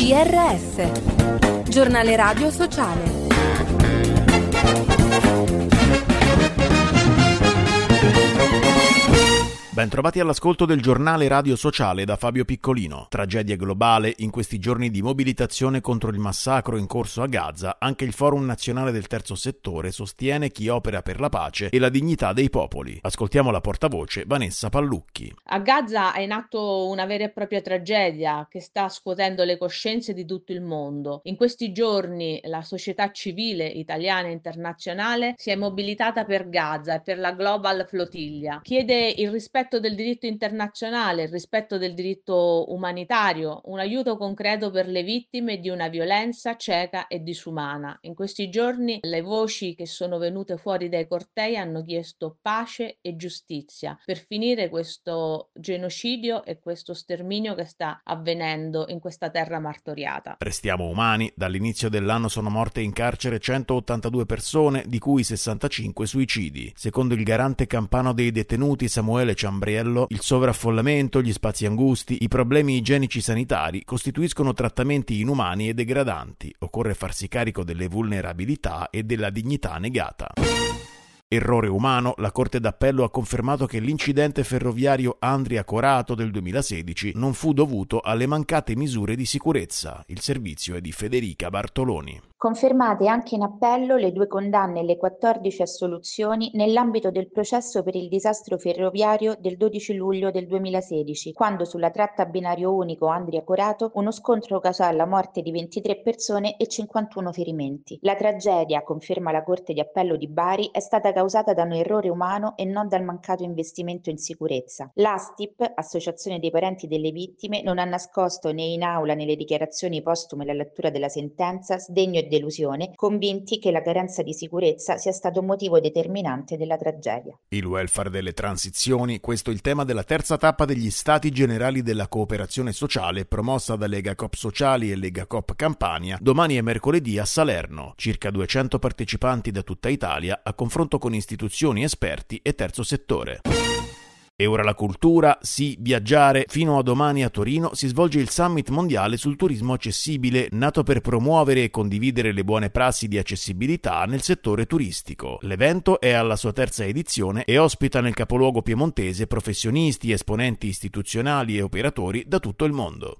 GRS, Giornale Radio Sociale. Bentrovati all'ascolto del Giornale Radio Sociale da Fabio Piccolino. Tragedia globale in questi giorni di mobilitazione contro il massacro in corso a Gaza. Anche il Forum Nazionale del Terzo Settore sostiene chi opera per la pace e la dignità dei popoli. Ascoltiamo la portavoce Vanessa Pallucchi. A Gaza è in atto una vera e propria tragedia che sta scuotendo le coscienze di tutto il mondo. In questi giorni la società civile italiana e internazionale si è mobilitata per Gaza e per la Global Flotilla. Chiede il rispetto del diritto internazionale, il rispetto del diritto umanitario, un aiuto concreto per le vittime di una violenza cieca e disumana. In questi giorni le voci che sono venute fuori dai cortei hanno chiesto pace e giustizia per finire questo genocidio e questo sterminio che sta avvenendo in questa terra martoriata. Restiamo umani. Dall'inizio dell'anno sono morte in carcere 182 persone, di cui 65 suicidi. Secondo il garante campano dei detenuti Samuele Ciambriello, il sovraffollamento, gli spazi angusti, i problemi igienici sanitari costituiscono trattamenti inumani e degradanti. Occorre farsi carico delle vulnerabilità e della dignità negata. Errore umano, la Corte d'Appello ha confermato che l'incidente ferroviario Andria-Corato del 2016 non fu dovuto alle mancate misure di sicurezza. Il servizio è di Federica Bartoloni. Confermate anche in appello le 2 condanne e le 14 assoluzioni nell'ambito del processo per il disastro ferroviario del 12 luglio del 2016, quando sulla tratta a binario unico Andria-Corato uno scontro causò la morte di 23 persone e 51 ferimenti. La tragedia, conferma la Corte di Appello di Bari, è stata causata da un errore umano e non dal mancato investimento in sicurezza. L'ASTIP, Associazione dei Parenti delle Vittime, non ha nascosto né in aula né nelle dichiarazioni postume alla lettura della sentenza sdegno e delusione, convinti che la carenza di sicurezza sia stato motivo determinante della tragedia. Il welfare delle transizioni, questo è il tema della terza tappa degli Stati Generali della Cooperazione Sociale promossa da Lega Coop Sociali e Lega Coop Campania domani e mercoledì a Salerno. Circa 200 partecipanti da tutta Italia a confronto con istituzioni, esperti e terzo settore. E ora la cultura, sì, viaggiare. Fino a domani a Torino si svolge il Summit Mondiale sul Turismo Accessibile, nato per promuovere e condividere le buone prassi di accessibilità nel settore turistico. L'evento è alla sua terza edizione e ospita nel capoluogo piemontese professionisti, esponenti istituzionali e operatori da tutto il mondo.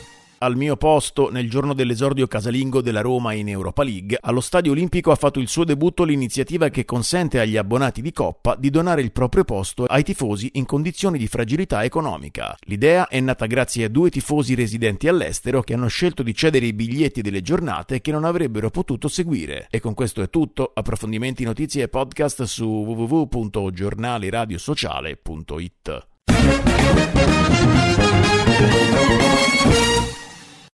Al mio posto, nel giorno dell'esordio casalingo della Roma in Europa League, allo Stadio Olimpico ha fatto il suo debutto l'iniziativa che consente agli abbonati di Coppa di donare il proprio posto ai tifosi in condizioni di fragilità economica. L'idea è nata grazie a 2 tifosi residenti all'estero che hanno scelto di cedere i biglietti delle giornate che non avrebbero potuto seguire. E con questo è tutto. Approfondimenti, notizie e podcast su www.giornaleradiosociale.it.